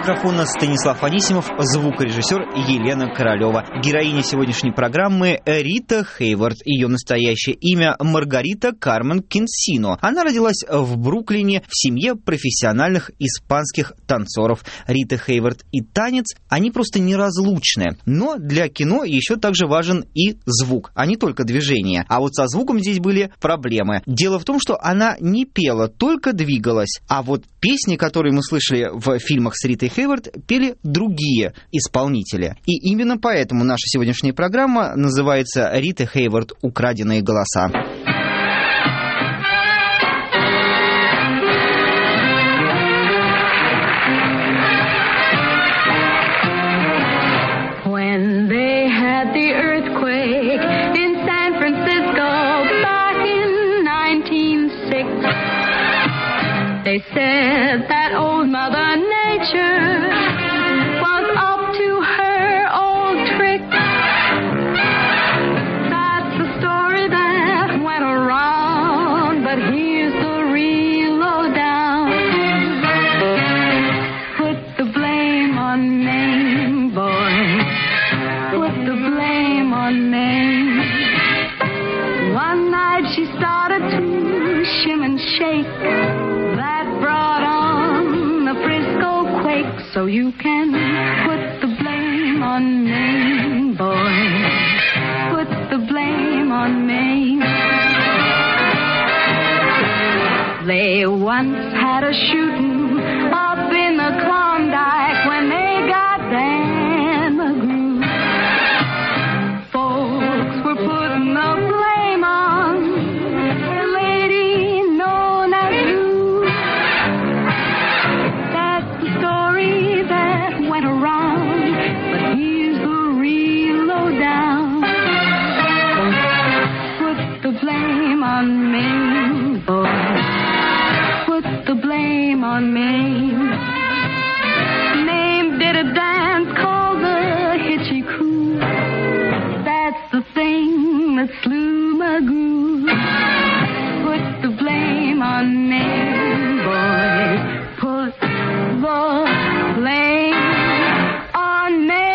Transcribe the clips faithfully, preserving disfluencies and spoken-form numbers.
микрофона Станислав Анисимов, звукорежиссер Елена Королева. Героиня сегодняшней программы Рита Хейворт. Ее настоящее имя Маргарита Кармен Кинсино. Она родилась в Бруклине в семье профессиональных испанских танцоров. Рита Хейворт и танец, они просто неразлучны. Но для кино еще также важен и звук, а не только движение. А вот со звуком здесь были проблемы. Дело в том, что она не пела, только двигалась. А вот песни, которые мы слышали в фильмах с Ритой Хейворт, пели другие исполнители. И именно поэтому наша сегодняшняя программа называется «Рита Хейворт. Украденные голоса». They said that old Mother Nature was up to her old trick. That's the story that went around, but here's the real lowdown. Put the blame on Maine, boy. Put the blame on Maine. One night she started to shim and shake. So you can put the blame on Maine, boy. Put the blame on Maine. They once had a shooting up in the Klondike when they got Dan McGrew. Folks were putting the blame on the lady known as Lou. That's the story that went around, but here's the real lowdown. Put the blame on Maine, boy. Put the blame on Maine. Maine did a dance called the Hitchy Coo. That's the thing that slew McGrew. Put the blame on Maine, boy. Put the blame on Maine.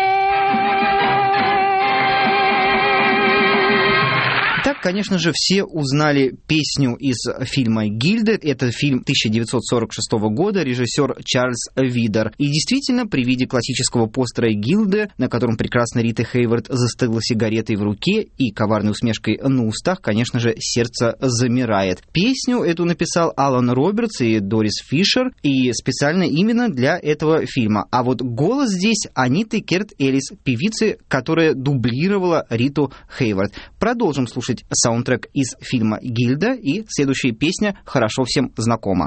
Так, конечно же, все узнали песню из фильма «Гильда». Это фильм тысяча девятьсот сорок шестого года, режиссер Чарльз Видер. И действительно, при виде классического постера «Гильды», на котором прекрасная Рита Хейворт застыла сигаретой в руке и коварной усмешкой на устах, конечно же, сердце замирает. Песню эту написал Алан Робертс и Дорис Фишер, и специально именно для этого фильма. А вот голос здесь Аниты Керт Элис, певицы, которая дублировала Риту Хейворт. Продолжим слушать саундтрек из фильма «Гильда», и следующая песня хорошо всем знакома.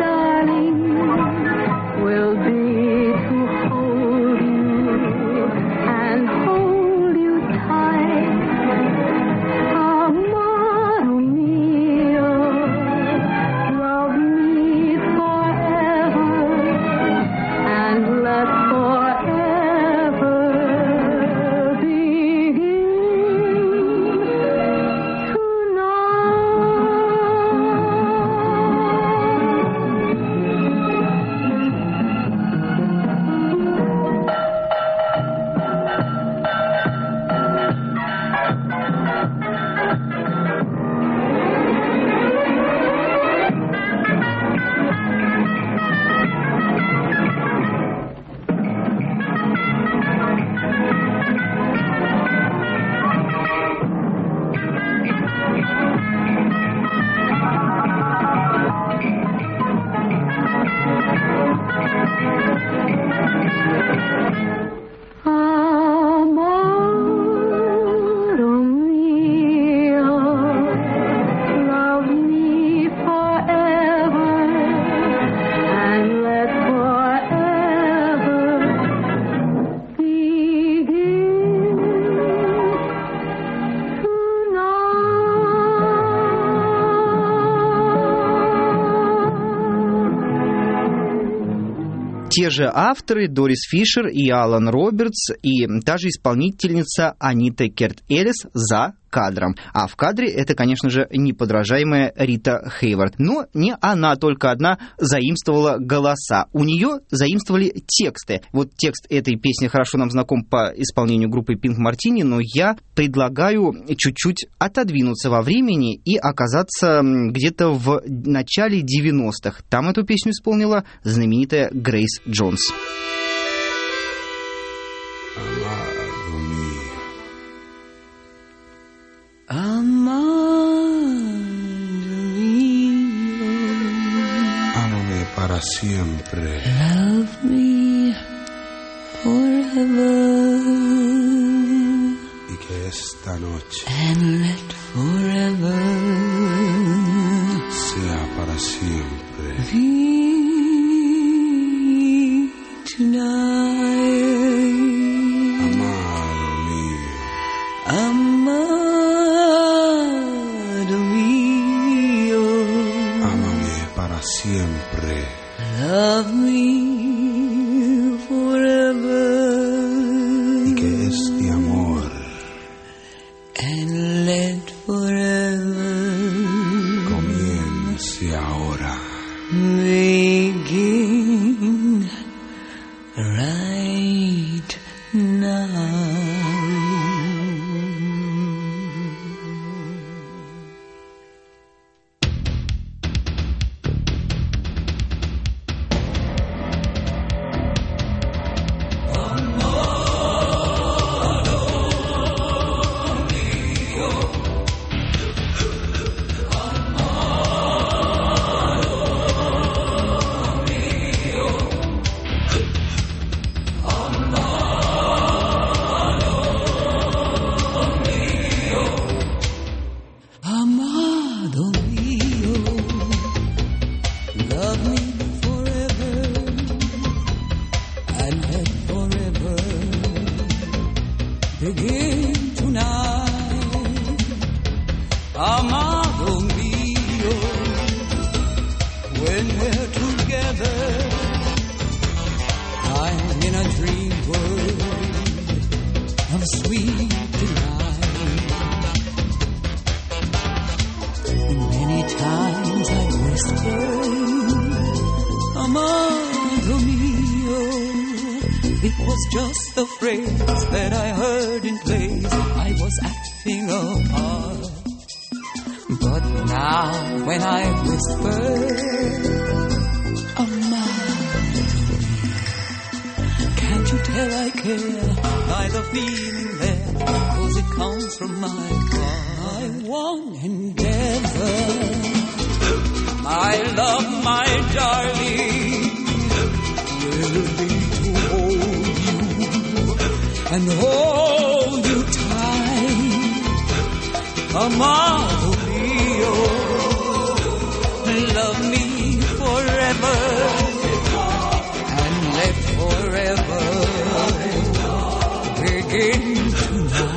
Will be to hold you те же авторы Дорис Фишер и Алан Робертс, и та же исполнительница Анита Керт-Эллис за кадром. А в кадре это, конечно же, неподражаемая Рита Хейворт. Но не она только одна заимствовала голоса. У нее заимствовали тексты. Вот текст этой песни хорошо нам знаком по исполнению группы Pink Martini, но я предлагаю чуть-чуть отодвинуться во времени и оказаться где-то в начале девяностых. Там эту песню исполнила знаменитая Грейс Джонс. Ámame para siempre. Love me forever. Y que esta noche And let forever sea para siempre. be tonight. Amado mío. Amado mío. Ámame para siempre. Love me forever. Y que este amor And let forever comience ahora. begin right now. Amado mío, love me forever and let forever begin tonight. Amado mío, when we're together, I'm in a dream world of sweet delight. Many times I whispered, Amado mio. It was just a phrase that I heard in place I was acting a part. But now when I whisper, Amado mio, can't you tell I care by the feeling there? Cause it comes from my heart. My one endeavor, my love, my darling, will be to hold you and hold you tight. Amado mio, love me forever and let forever begin tonight.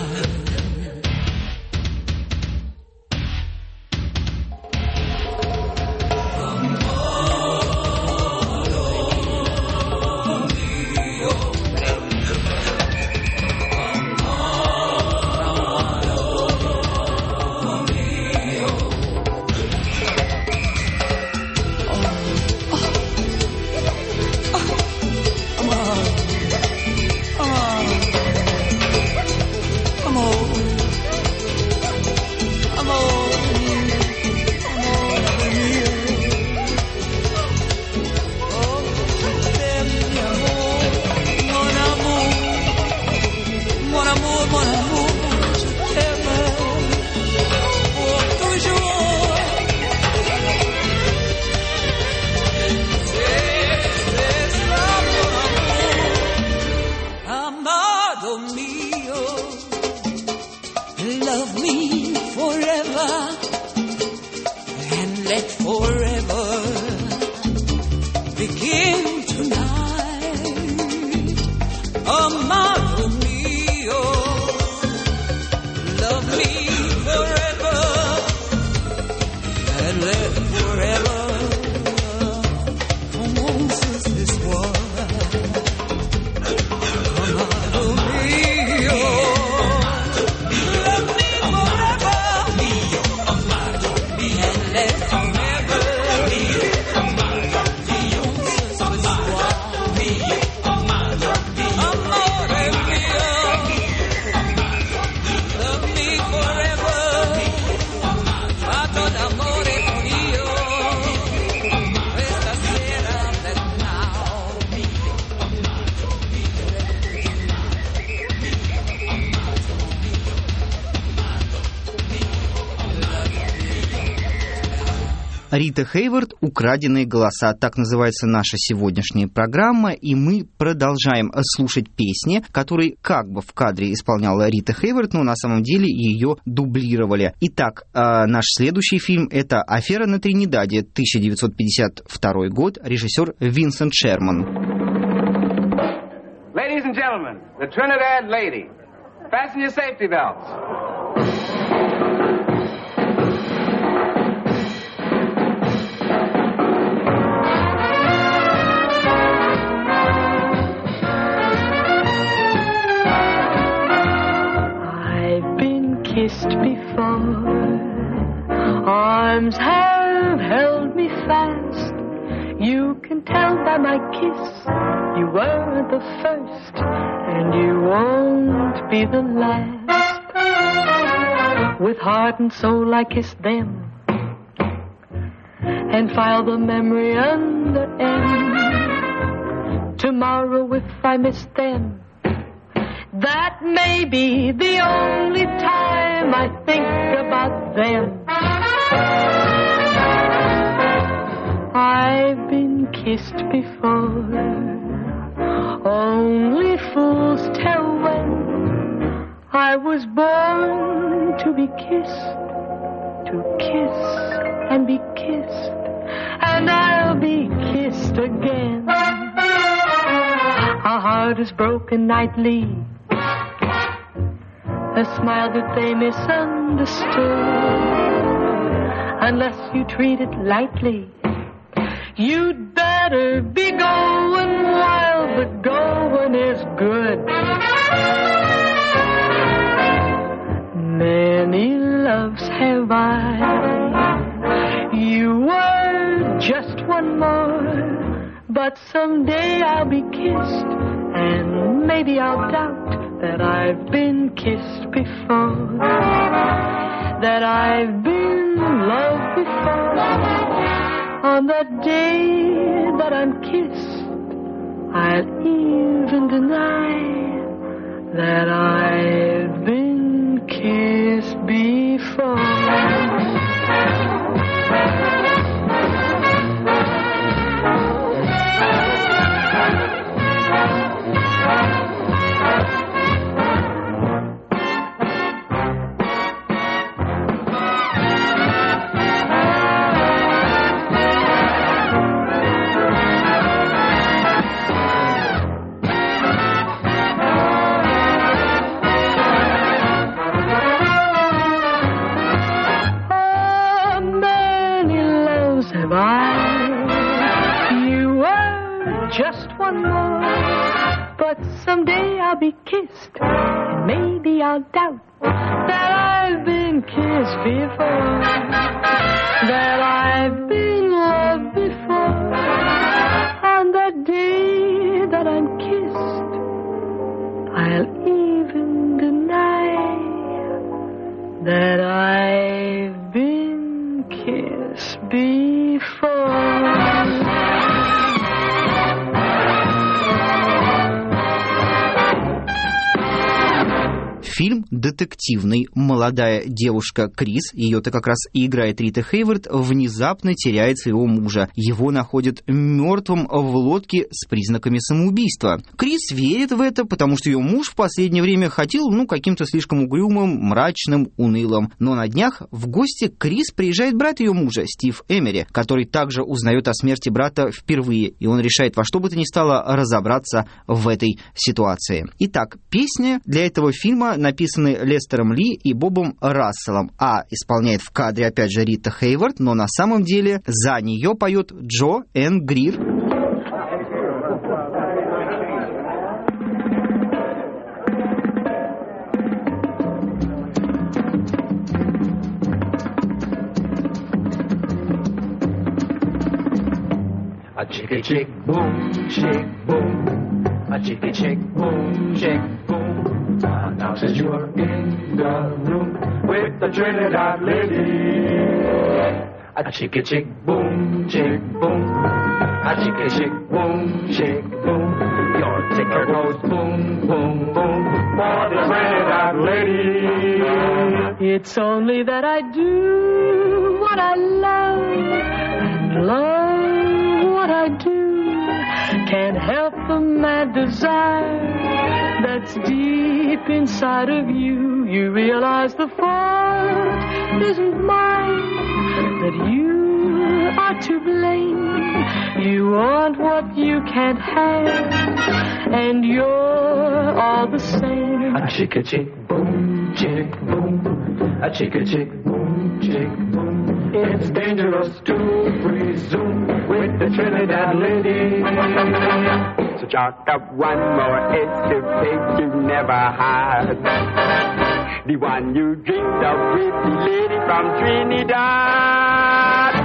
Forever, come on, sis, this one. Рита Хейворт «Украденные голоса». Так называется наша сегодняшняя программа, и мы продолжаем слушать песни, которые как бы в кадре исполняла Рита Хейворт, но на самом деле ее дублировали. Итак, наш следующий фильм — это «Афера на Тринидаде», тысяча девятьсот пятьдесят второй год, режиссер Винсент Шерман. Ladies and gentlemen, the Trinidad Lady. Fasten your safety belts. Kissed before, arms have held me fast. You can tell by my kiss you were the first, and you won't be the last. With heart and soul I kissed them, and file the memory under M. Tomorrow if I miss them, that may be the only time I think about them. I've been kissed before, only fools tell when. I was born to be kissed, to kiss and be kissed, and I'll be kissed again. A heart is broken nightly, a smile that they misunderstood. Unless you treat it lightly, you'd better be going while the going is good. Many loves have I, you were just one more. But someday I'll be kissed, and maybe I'll doubt that I've been kissed before, that I've been loved before. On the day that I'm kissed, I'll even deny that I've been kissed before. Someday I'll be kissed, and maybe I'll doubt that I've been kissed before, that I've been loved before. On the day that I'm kissed, I'll even deny that I've been kissed before. Фильм детективный. Молодая девушка Крис, ее-то как раз и играет Рита Хейворт, внезапно теряет своего мужа. Его находят мертвым в лодке с признаками самоубийства. Крис верит в это, потому что ее муж в последнее время ходил, ну, каким-то слишком угрюмым, мрачным, унылым. Но на днях в гости к Крис приезжает брат ее мужа, Стив Эмери, который также узнает о смерти брата впервые, и он решает во что бы то ни стало разобраться в этой ситуации. Итак, песня для этого фильма написаны Лестером Ли и Бобом Расселом, а исполняет в кадре опять же Рита Хейворт, но на самом деле за нее поет Джо Энн Грир. A chicka chick boom, chick boom, a chicka chick boom, chick boom. Now since you're in the room with the Trinidad Lady, a chicka chick boom, chick boom, A chicka chick boom, chick boom. Your ticker goes boom, boom, boom. For the Trinidad lady. It's only that I do what I love and love what I do. Can't help the mad desire that's deep inside of you. You realize the fault isn't mine, that you are to blame. You want what you can't have, and you're all the same. A chicka chick boom, chick boom. A chicka chick boom, chick boom. It's dangerous to presume with the Trinidad lady. So chalk up one more escapade you never had. The one you dreamed of with the lady from Trinidad.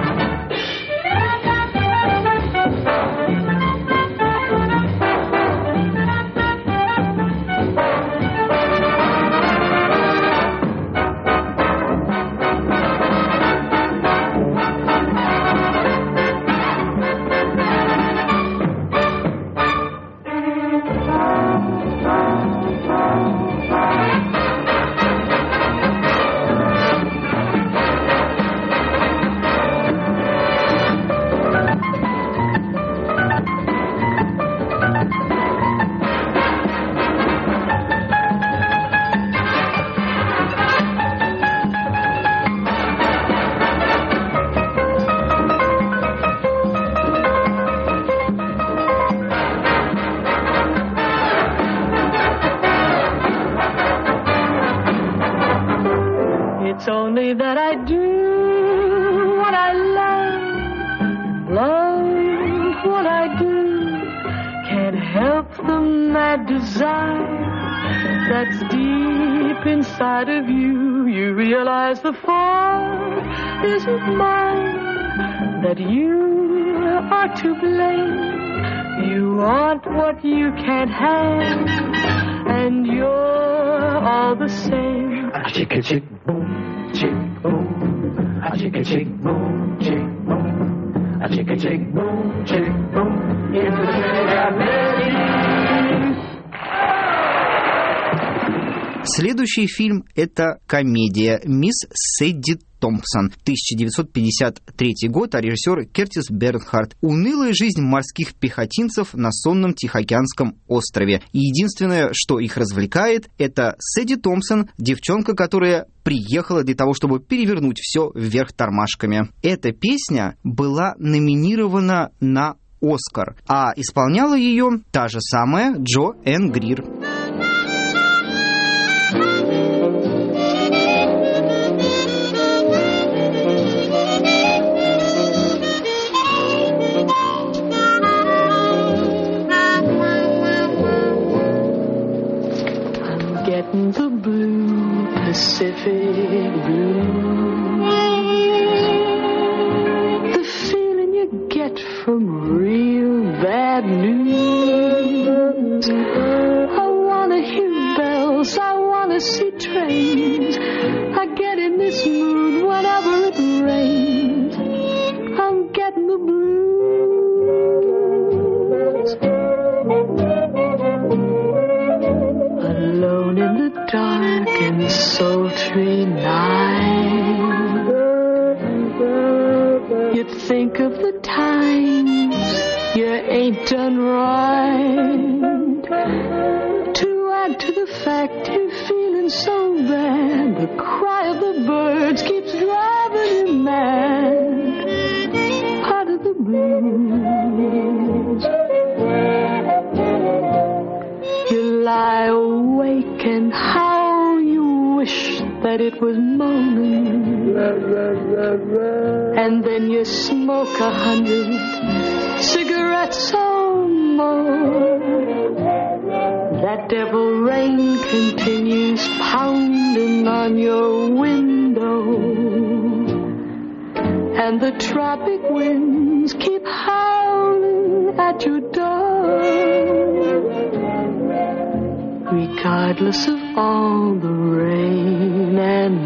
It's only that I do what I love, love what I do. Can't help the mad desire that's deep inside of you. You realize the fault isn't mine, that you are to blame. You want what you can't have, and you're all the same. A chicka chick boom, chick boom. A chicka chick boom, chick boom. A chicka chick boom, chick boom. It's the Trinidad lady. Следующий фильм – это комедия «Мисс Сэдди Томпсон», тысяча девятьсот пятьдесят третий год, а режиссер Кертис Бернхард. Унылая жизнь морских пехотинцев на сонном Тихоокеанском острове. И единственное, что их развлекает, это Сэдди Томпсон, девчонка, которая приехала для того, чтобы перевернуть все вверх тормашками. Эта песня была номинирована на «Оскар», а исполняла ее та же самая Джо Энн Грир. The blue Pacific blue, the feeling you get from real bad news. I wanna hear bells, I wanna see trains. I get in this mood whenever it rains. I'm getting the blues. Alone in the dark and sultry night, you think of the times you ain't done right. To add to the fact you're feeling so bad, the cry of the birds keeps driving you mad. Part of the blues. You lie awake and how you wish that it was morning, and then you smoke a hundred cigarettes or more. That devil rain continues pounding on your window, and the tropic winds keep howling at your door. Regardless of all the rain and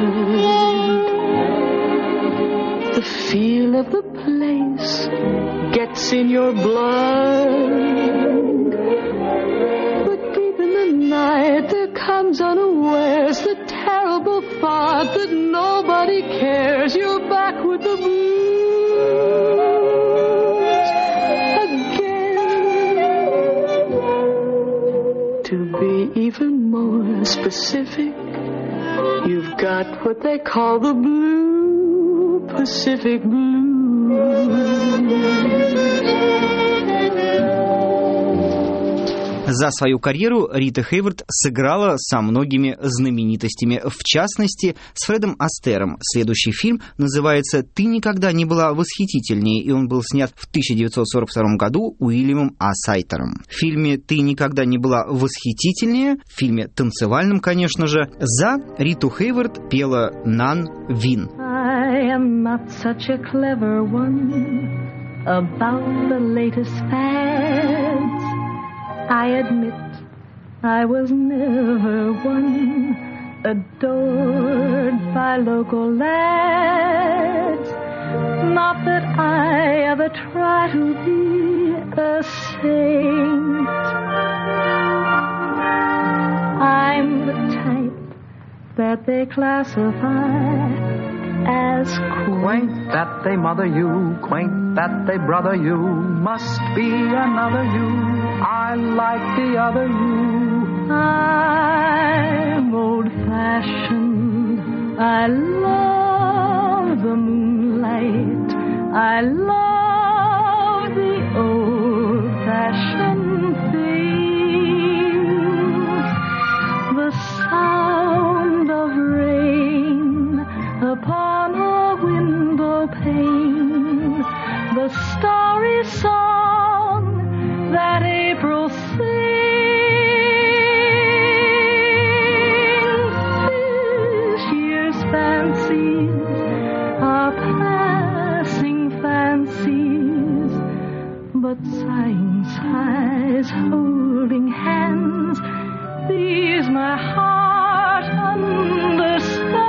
mud, the feel of the place it's in your blood. But deep in the night there comes unawares the terrible thought that nobody cares. You're back with the blues again. To be even more specific, you've got what they call the blue Pacific Blues. За свою карьеру Рита Хейворт сыграла со многими знаменитостями, в частности, с Фредом Астером. Следующий фильм называется «Ты никогда не была восхитительнее», и он был снят в тысяча девятьсот сорок втором году Уильямом А. Сайтером. В фильме «Ты никогда не была восхитительнее», в фильме танцевальном, конечно же, за Риту Хейворт пела Нан Вин. I am not such a clever one about the latest fads. I admit I was never one adored by local lads. Not that I ever try to be a saint. I'm the type that they classify as quaint. Quaint that they mother you, quaint that they brother you, must be another you. I like the other you. I'm old-fashioned. I love the moonlight. I love the old-fashioned things. The sound of rain upon a window pane. The starry song that April sings. This year's fancies are passing fancies, but sighing sighs, holding hands, these my heart understands.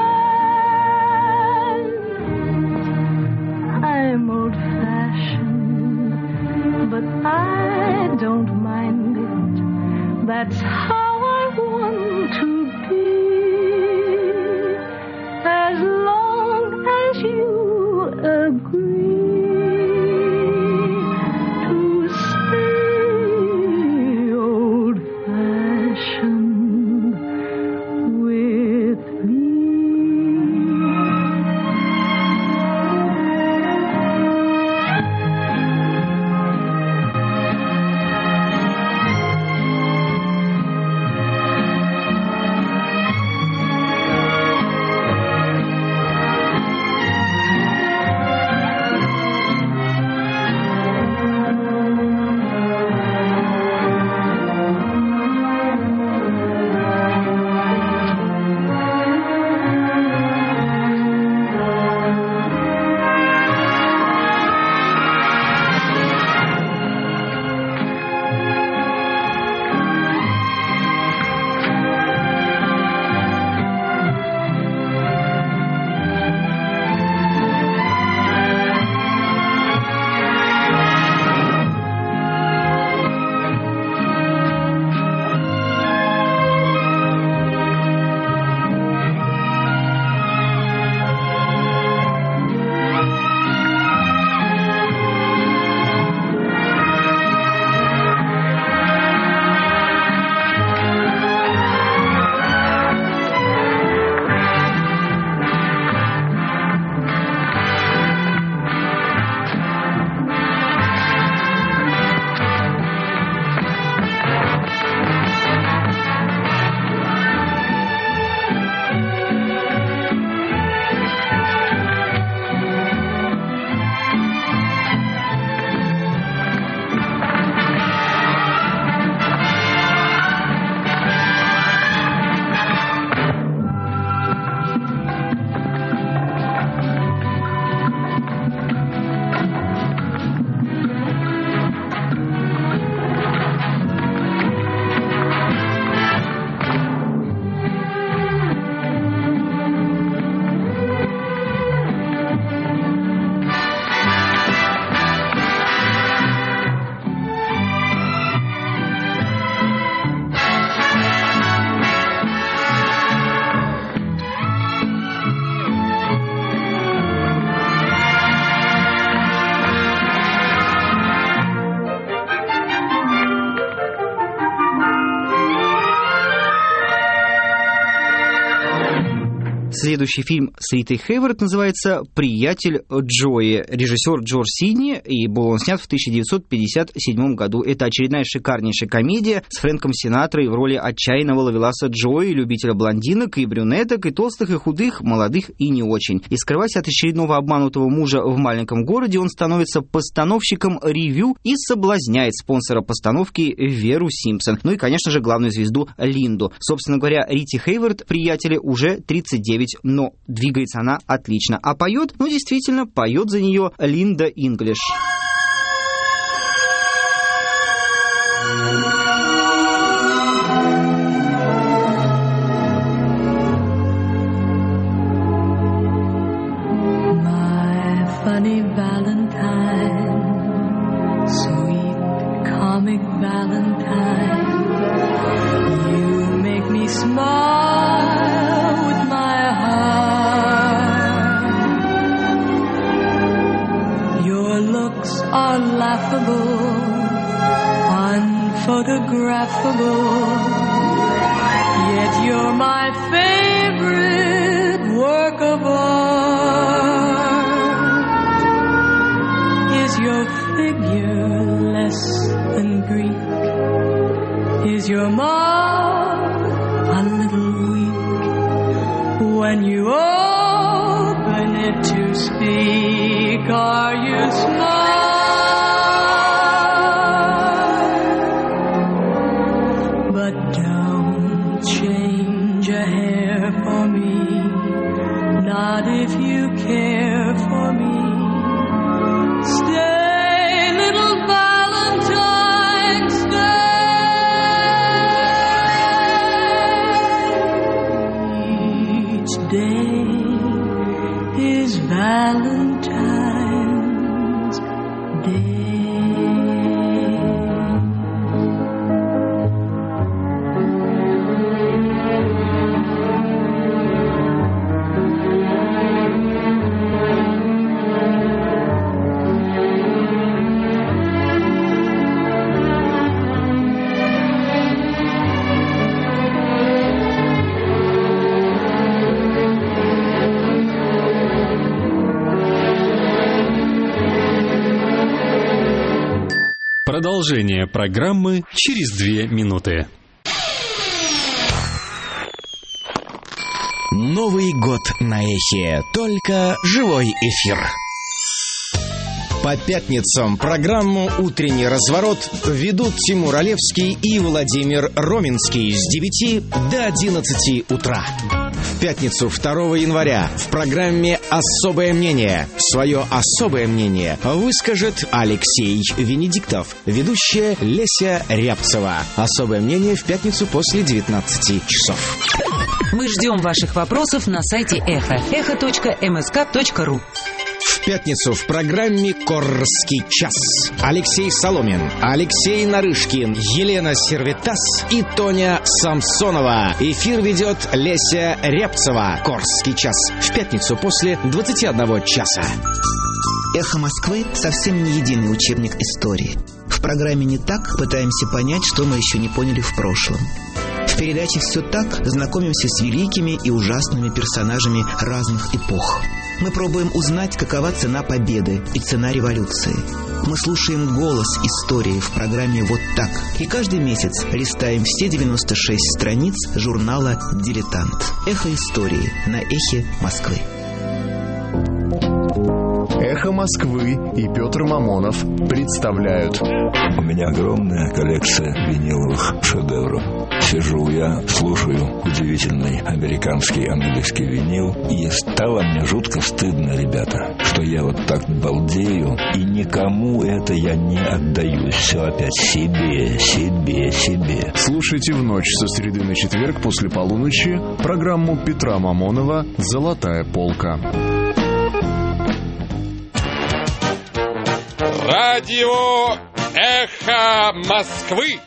I'm old-fashioned, but I don't mind it. That's how I want to be. As long as you agree to stay old-fashioned with me. следующий фильм с Ритой Хейворт называется «Приятель Джои». Режиссер Джордж Сидни, и был он снят в тысяча девятьсот пятьдесят седьмом году. Это очередная шикарнейшая комедия с Фрэнком Синатрой в роли отчаянного ловеласа Джои, любителя блондинок и брюнеток, и толстых, и худых, молодых и не очень. И скрываясь от очередного обманутого мужа в маленьком городе, он становится постановщиком ревью и соблазняет спонсора постановки Веру Симпсон. Ну и, конечно же, главную звезду Линду. Собственно говоря, Рите Хейворт, приятели, уже тридцать девять, но двигается она отлично. А поет, ну действительно, поет за нее Линда Инглиш. Funny Valentine, sweet comic Valentine, you make me smile with my heart. Your looks are laughable, unphotographable, yet you're my favorite work of art. Is your figure less than Greek? Is your mouth a little weak when you open it to speak? Are you smart? But don't change a hair for me, not if you care for me. Stay, little Valentine, stay. Each day is Valentine's Day. Продолжение программы через две минуты. Новый год на Эхе. Только живой эфир. По пятницам программу «Утренний разворот» ведут Тимур Олевский и Владимир Роминский с девяти до одиннадцати утра. В пятницу второго января в программе «Особое мнение» свое особое мнение выскажет Алексей Венедиктов, ведущая Леся Рябцева. Особое мнение в пятницу после девятнадцати часов. Мы ждем ваших вопросов на сайте Эхо. эхо точка эм эс ка точка ру. В пятницу в программе «Корский час» Алексей Соломин, Алексей Нарышкин, Елена Сервитас и Тоня Самсонова. Эфир ведет Леся Рябцева. «Корский час» в пятницу после двадцати одного часа. «Эхо Москвы» совсем не единый учебник истории. В программе «Не так» пытаемся понять, что мы еще не поняли в прошлом. В передаче «Все так» знакомимся с великими и ужасными персонажами разных эпох. Мы пробуем узнать, какова цена победы и цена революции. Мы слушаем голос истории в программе «Вот так». И каждый месяц листаем все девяносто шесть страниц журнала «Дилетант». «Эхо истории» на «Эхе Москвы». «Эхо Москвы» и Петр Мамонов представляют. У меня огромная коллекция виниловых шедевров. Сижу я, слушаю удивительный американский английский винил, и стало мне жутко стыдно, ребята, что я вот так балдею, и никому это я не отдаю. Все опять себе, себе, себе. Слушайте в ночь со среды на четверг после полуночи программу Петра Мамонова «Золотая полка». Радио «Эхо Москвы».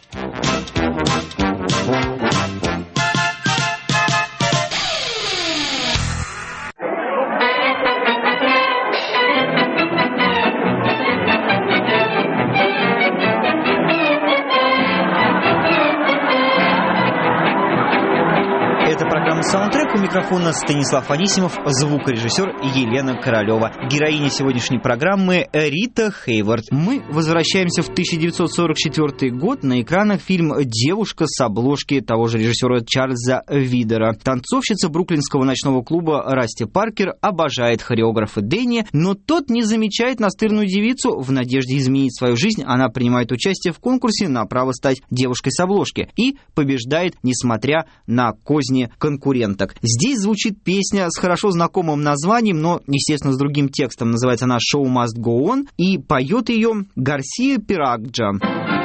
Программа «Саундтрек», у микрофона Станислав Анисимов, звукорежиссер Елена Королева. Героиня сегодняшней программы Рита Хейворт. Мы возвращаемся в тысяча девятьсот сорок четвёртый год. На экранах фильм «Девушка» с обложки того же режиссера Чарльза Видера. Танцовщица бруклинского ночного клуба Расти Паркер обожает хореографа Дэнни, но тот не замечает настырную девицу. В надежде изменить свою жизнь она принимает участие в конкурсе на право стать девушкой с обложки и побеждает, несмотря на козни конкуренток. Здесь звучит песня с хорошо знакомым названием, но, естественно, с другим текстом. Называется она «Show Must Go On», и поет ее Гарсия Пираджа.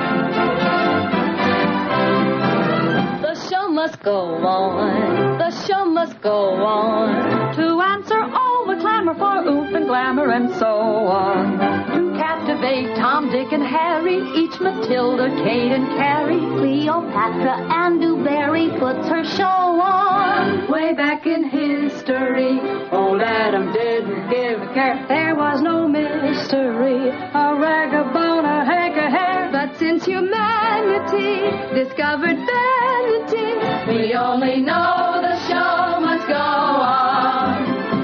The show must go on, the show must go on, to answer all the clamor for oomph and glamour and so on. To captivate Tom, Dick, and Harry, each Matilda, Kate, and Carrie, Cleopatra and Newberry puts her show on. Way back in history, old Adam didn't give a care. There was no mystery, a rag of bone, a hank of hair. But since humanity discovered vanity, we only know the show must go on.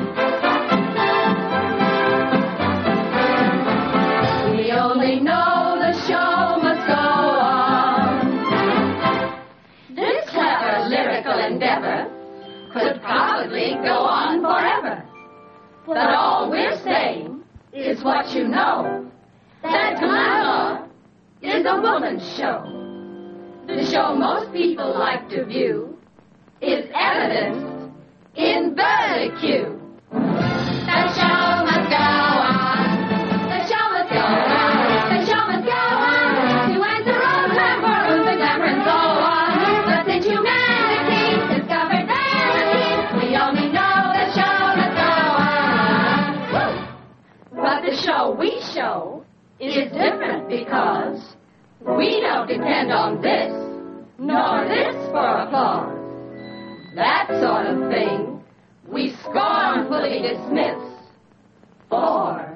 We only know the show must go on. This clever lyrical endeavor could probably go on forever. But all we're saying is what you know, that glamour is a woman's show. The show most people like to view is evidenced in Verticue. The show must go on. The show must go on. The show must go on. To answer all glamour, oomph and glamour and so on. But since humanity discovered vanity, we only know the show must go on. Woo! But the show we show is different because we don't depend on this, nor this for applause. That sort of thing we scornfully dismiss for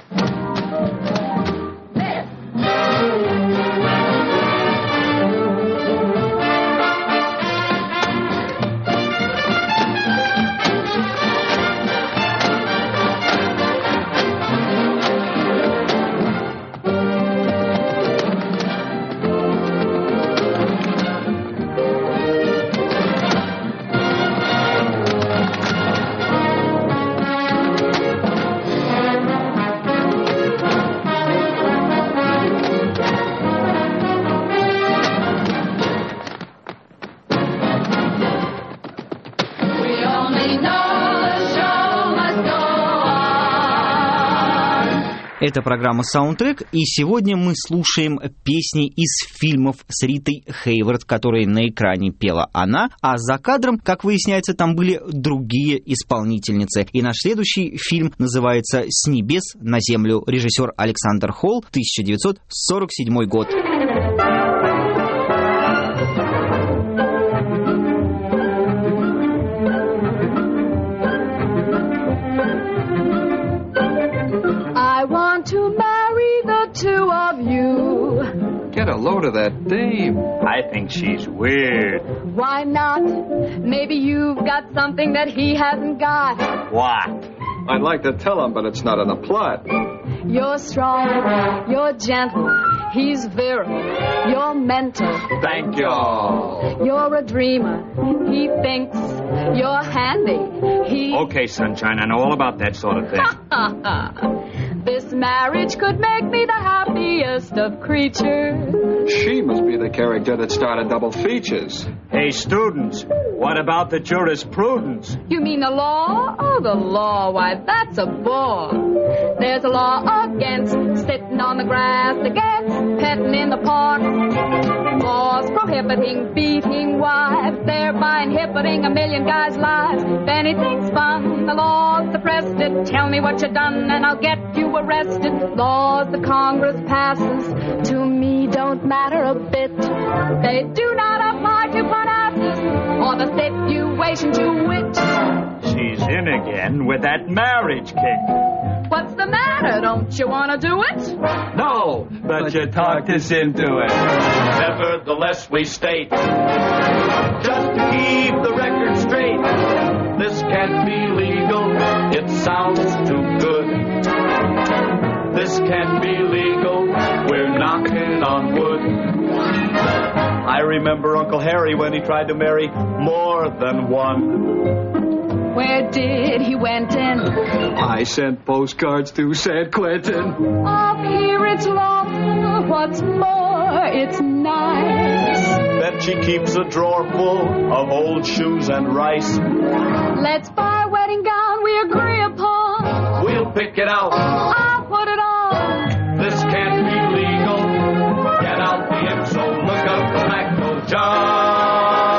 this. Это программа «Саундтрек», и сегодня мы слушаем песни из фильмов с Ритой Хейворт, которые на экране пела она, а за кадром, как выясняется, там были другие исполнительницы. И наш следующий фильм называется «С небес на землю». Режиссер Александр Холл, тысяча девятьсот сорок седьмой год. To marry the two of you. Get a load of that dame. I think she's weird. Why not? Maybe you've got something that he hasn't got. What? I'd like to tell him, but it's not in the plot. You're strong, you're gentle, he's virile, you're mental. Thank you. You're a dreamer, he thinks, you're handy, he... Okay, sunshine, I know all about that sort of thing. This marriage could make me the happiest of creatures. She must be the character that started double features. Hey, students, what about the jurisprudence? You mean the law? Oh, the law, why, that's a bore. There's a law against sitting on the grass, against petting in the park. Laws prohibiting beating wives, thereby inhibiting a million guys' lives. If anything's fun, the laws suppressed it. Tell me what you done and I'll get you arrested. Laws the Congress passes to me don't matter a bit. They do not apply to Parnassus or the situation to which she's in again with that marriage kick. What's the matter? Don't you want to do it? No, but, but you talked us into it. Nevertheless, we state, just to keep the record straight. This can't be legal, it sounds too good. This can't be legal, we're knocking on wood. I remember Uncle Harry when he tried to marry more than one. Where did he went in? I sent postcards to San Quentin. Up here it's lawful, what's more, it's nice. Bet she keeps a drawer full of old shoes and rice. Let's buy a wedding gown we agree upon. We'll pick it out. I'll put it on. This can't be legal. Get out the M S O, look up the Macno John.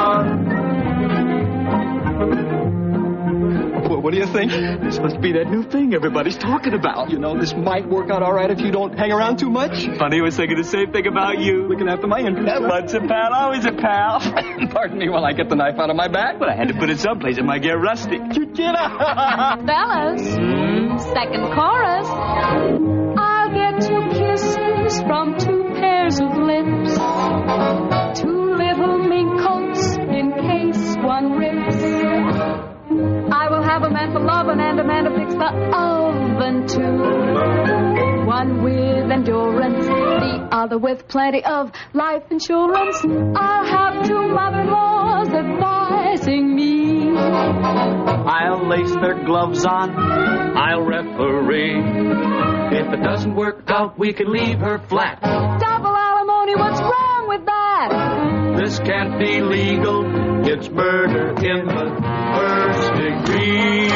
Well, what do you think? This must be that new thing everybody's talking about. You know, this might work out all right if you don't hang around too much. Funny, I was thinking the same thing about you. Looking after my interests. Once a pal, always a pal. Pardon me while I get the knife out of my bag. But I had to put it someplace. It might get rusty. You get out. Fellas, second chorus. I'll get two kisses from two pairs of lips. Two little mink coats in case one rips. I will have a man for lovin' and a man to fix the oven too. One with endurance, the other with plenty of life insurance. I'll have two mother-in-laws advising me. I'll lace their gloves on. I'll referee. If it doesn't work out, we can leave her flat. Double alimony, what's wrong with that? This can't be legal. It's murder in the first degree.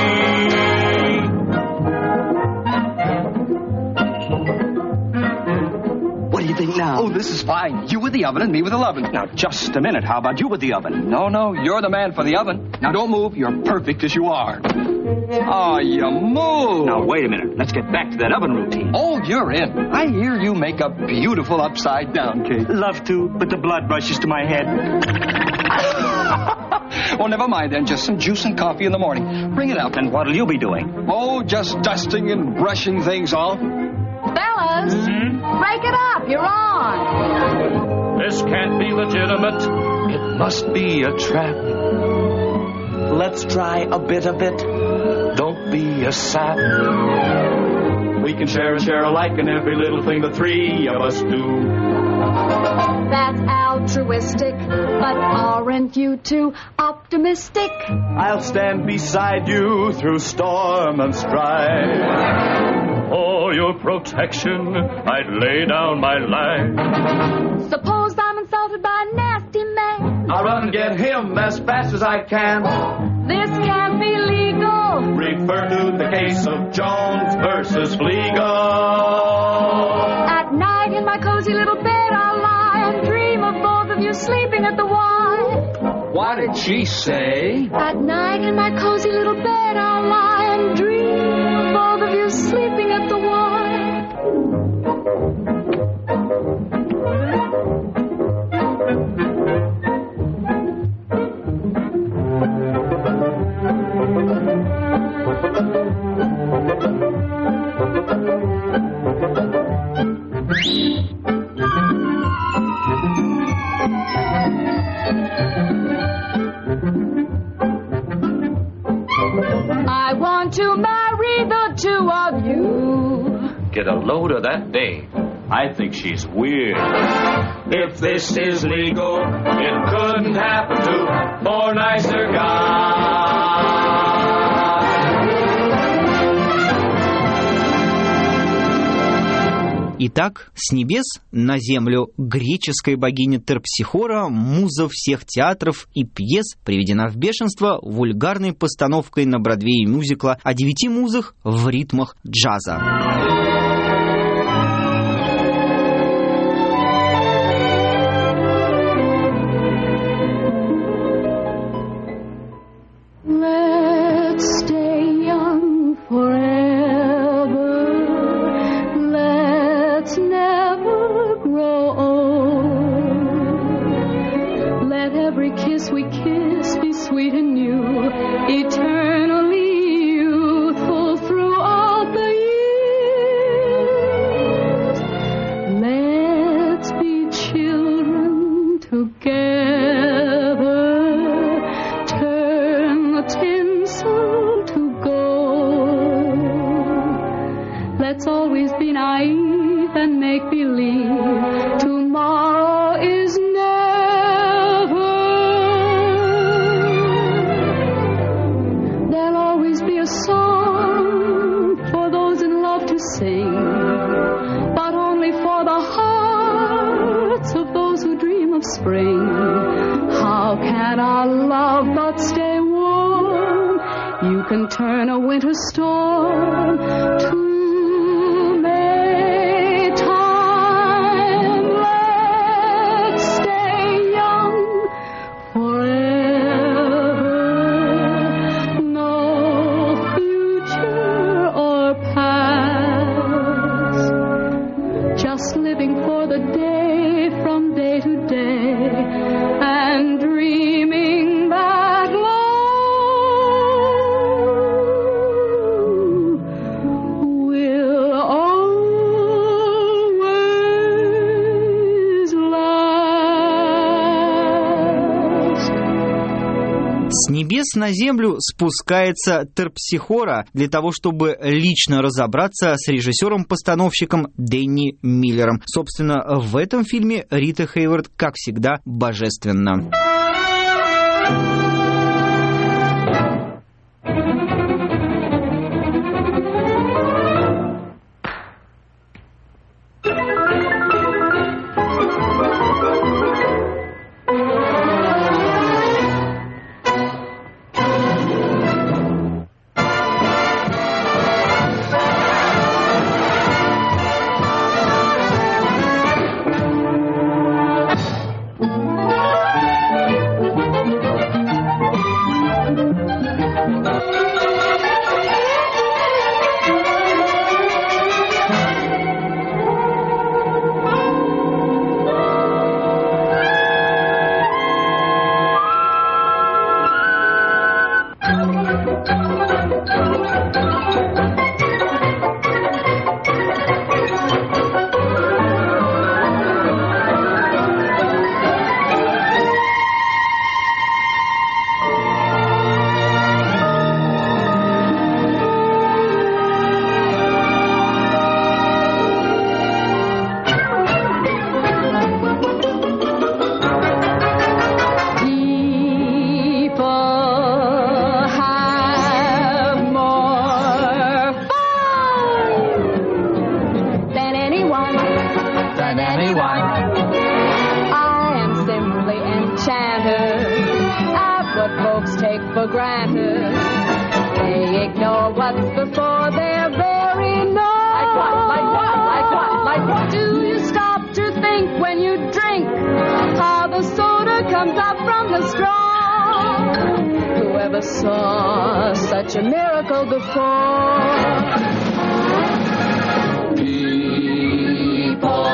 What do you think now? Oh, this is fine. You with the oven and me with the oven. Now, just a minute. How about you with the oven? No, no, you're the man for the oven. Now, don't move. You're perfect as you are. Oh, you move. Now, wait a minute. Let's get back to that oven routine. Oh, you're in. I hear you make a beautiful upside-down cake. Love to, but the blood rushes to my head. Well, never mind then. Just some juice and coffee in the morning. Bring it up. And what'll you be doing? Oh, just dusting and brushing things off. Fellas, mm-hmm. Break it up. You're on. This can't be legitimate. It must be a trap. Let's try a bit of it. Don't be a sap. We can share and share alike in every little thing the three of us do. That's altruistic, but aren't you too optimistic? I'll stand beside you through storm and strife. For your protection, I'd lay down my life. Suppose I'm insulted by a nasty man. I'll run and get him as fast as I can. This can't be legal. Refer to the case of Jones versus Fleagle. At night in my cozy little bed, I'll lie and dream of both of you sleeping at the Y. What did she say? At night in my cozy little bed, I'll lie and dream of both of you sleeping at the Y. I want to marry the two of you. Get a load of that dame. I think she's weird. If this is legal, it couldn't happen to a more nicer guy. Итак, с небес на землю греческая богиня Терпсихора, муза всех театров и пьес, приведена в бешенство вульгарной постановкой на Бродвее мюзикла о девяти музах в ритмах джаза. Eternally youthful throughout the years. spring. How can our love but stay warm? You can turn a winter storm to Maytime. Let's stay young forever. No future or past. Just living for the day from day to day and dreaming that love will always last. С небес на землю спускается Терпсихора для того, чтобы лично разобраться с режиссером-постановщиком Дэнни Миллером. Собственно, в этом фильме Рита Хейворт, как всегда, божественна. For granted, they ignore what's before their very nose. Like what? Like what? Like what? Like what? Do you stop to think when you drink how the soda comes up from the straw? Whoever saw such a miracle before? People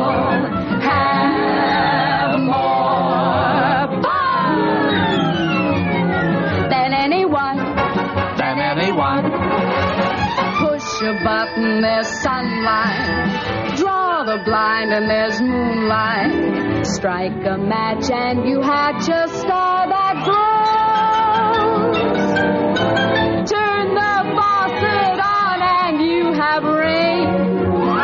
have more than anyone. Push a button, there's sunlight. Draw the blind and there's moonlight. Strike a match and you have just all that glows. Turn the faucet on and you have rain.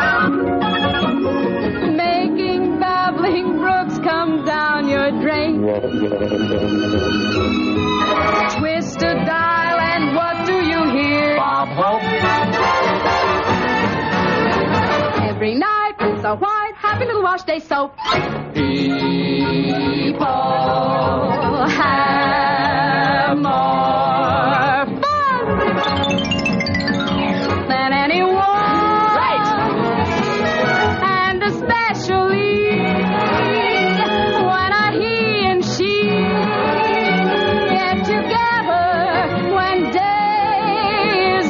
Making babbling brooks come down your drain. Twist a dial and what do you hear? Bob Hope. Every night it's a white, happy little wash day soap. People have more fun than anyone. Right. And especially when a he and she get together when day is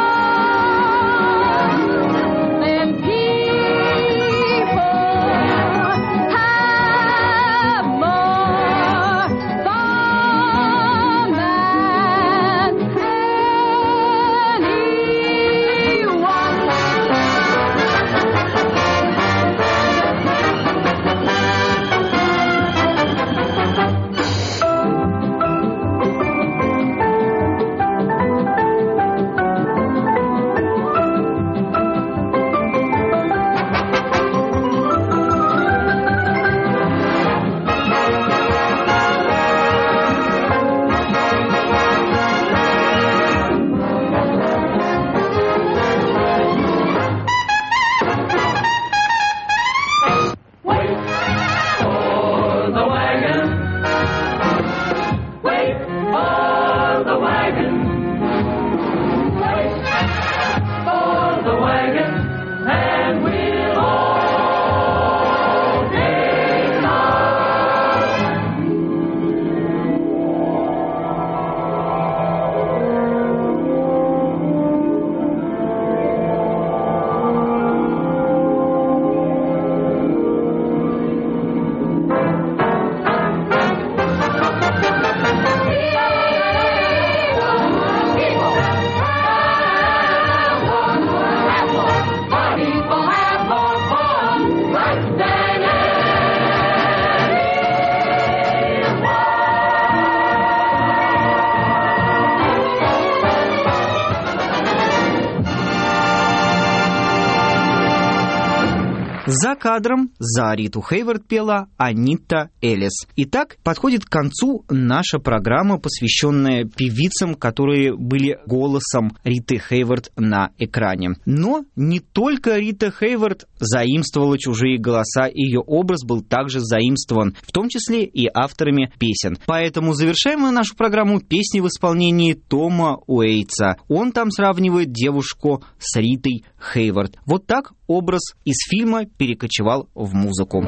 done. Then people have more За кадром за Риту Хейворт пела Анита Элис. Итак, подходит к концу наша программа, посвященная певицам, которые были голосом Риты Хейворт на экране. Но не только Рита Хейворт заимствовала чужие голоса, ее образ был также заимствован, в том числе и авторами песен. Поэтому завершаем мы нашу программу песней в исполнении Тома Уэйтса. Он там сравнивает девушку с Ритой Хейворт. Вот так образ из фильма перекочевал в музыку.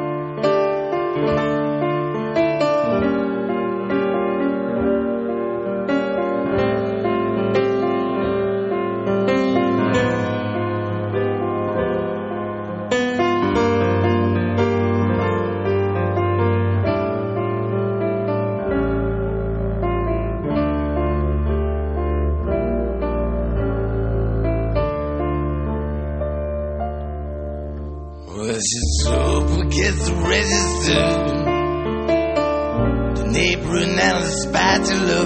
She's up against the register, the apron and the spatula,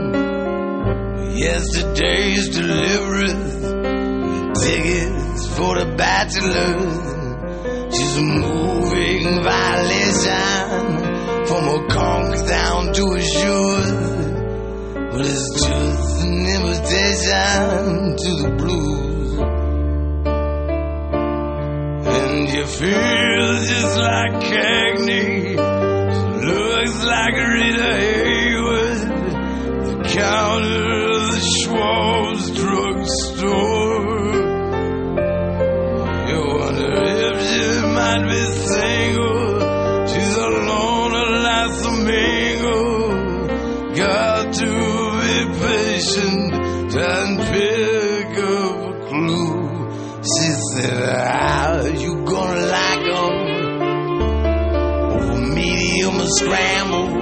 yesterday's deliveries, the tickets for the bachelors. She's a moving violation from a conch down to a shore, but it's just an invitation to the blues. You feel just like Cagney, she looks like Rita Hayworth, the counter of the Schwab's drugstore. You wonder if she might be single, she's alone like Flamingo. Got to be patient and pick up a clue. She said, how you gonna like 'em? Over medium or scramble.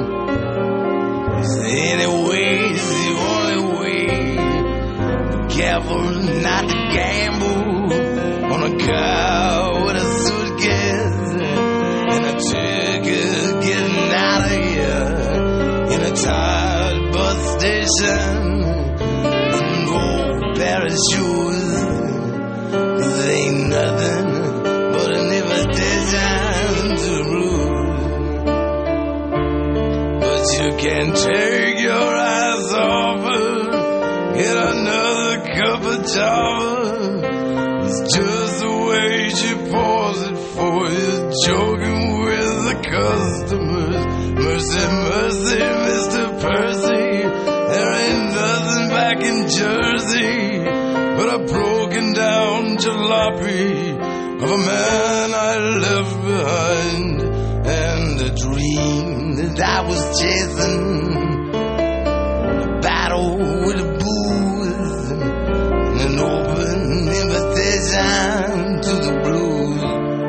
Anyways, the only way. Be careful not to gamble on a car with a suitcase and a ticket getting out of here in a tired bus station and an old pair of shoes. 'Cause it ain't nothing but an invitation to the blues. But you can take your eyes off her, get another cup of java. It's just the way she pours it for you, joking with the customers. Mercy, mercy, Mister Percy, there ain't nothing back in Jersey but a broken down jalopy of a man I left behind, and a dream that I was chasing, a battle with the booze, and an open invitation to the blues.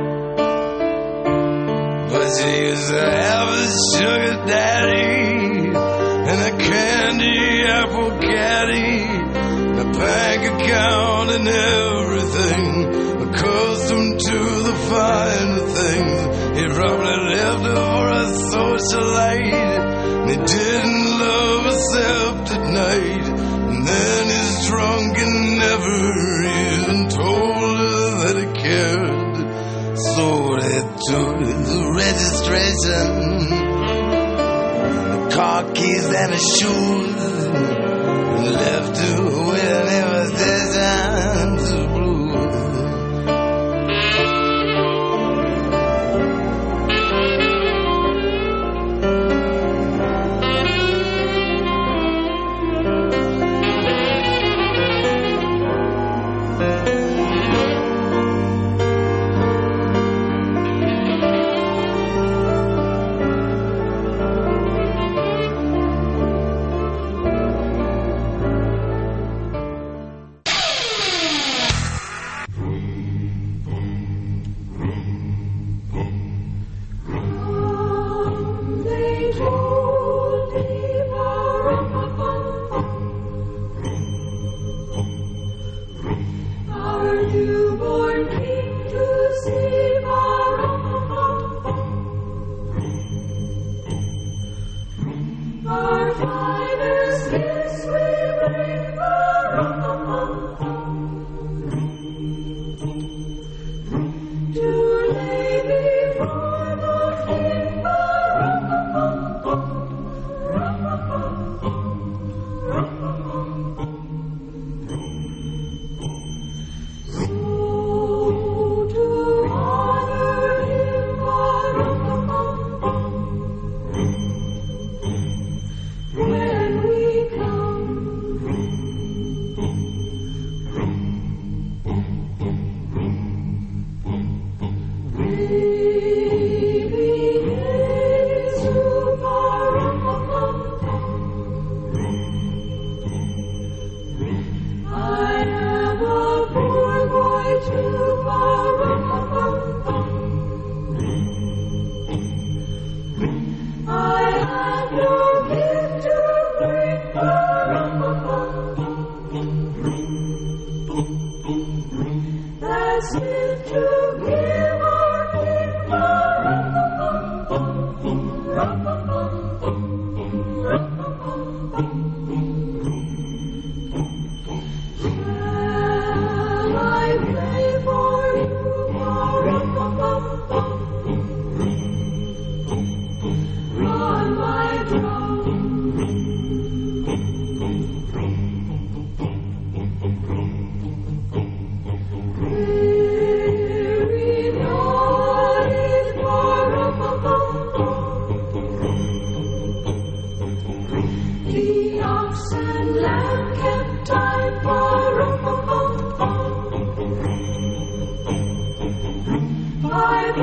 But she used to have a sugar daddy and a candy apple caddy, a bank account and everything, accustomed to the finer things. He probably left her for a socialite, and he didn't love except at night. And then he's drunk and never even told her that he cared. So they took the registration, the car keys and the shoes, and left her with an invitation to the blues.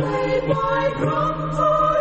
my grandpa